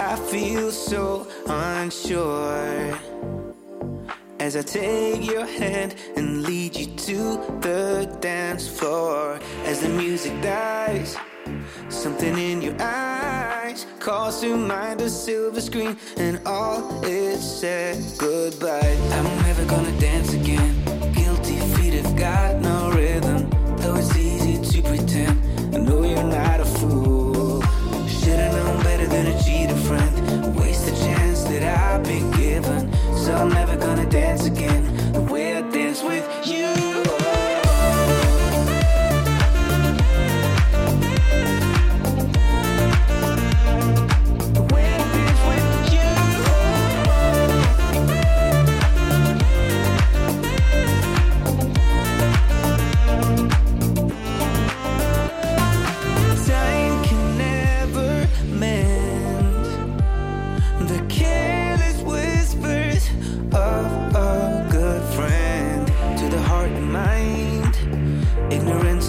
I feel so unsure as I take your hand and lead you to the dance floor. As the music dies, something in your eyes calls to mind a silver screen, and all is said goodbye. I'm never gonna dance again. Guilty feet have got no rhythm, though it's easy to pretend. I know you're not a fool. Should've known better than a cheater friend. Waste the chance that I've been given. So I'm never gonna dance again the way I dance with you. Ignorance